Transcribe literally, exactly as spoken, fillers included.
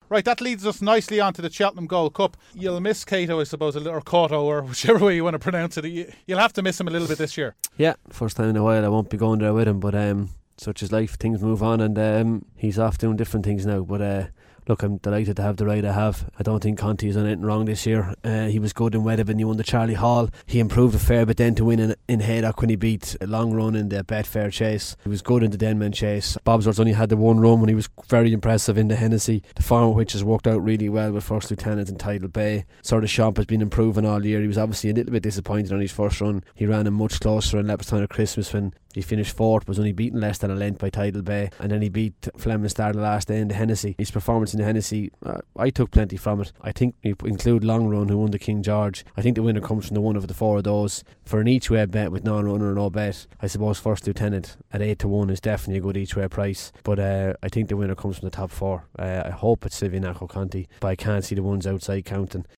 Right, that leads us nicely on to the Cheltenham Gold Cup. You'll miss Cato, I suppose, a little, or Cato, or whichever way you want to pronounce it. You- You'll have to miss him a little bit this year. Yeah, first time in a while. I won't be going there with him, but um, such is life. Things move on, and um, he's off doing different things now. But uh, look, I'm delighted to have the ride I have. I don't think Conti has done anything wrong this year. Uh, he was good in Wedderburn. He won the Charlie Hall. He improved a fair bit then to win in, in Haydock when he beat a long run in the Betfair Chase. He was good in the Denman Chase. Bobsworth's only had the one run when he was very impressive in the Hennessy. The form which has worked out really well with First Lieutenant and Tidal Bay. Sort of Shop has been improving all year. He was obviously a little bit disappointed on his first run. He ran him much closer in Leopardstown at Christmas when he finished fourth, was only beaten less than a length by Tidal Bay, and then he beat Fleming Star the last day in the Hennessy. His performance in the Hennessy, uh, I took plenty from it. I think you include Long Run, who won the King George. I think the winner comes from the one of the four of those. For an each way bet with non-runner or no bet, I suppose First Lieutenant at eight to one is definitely a good each way price, but uh, I think the winner comes from the top four. uh, I hope it's Silvio Naco Conti, but I can't see the ones outside counting.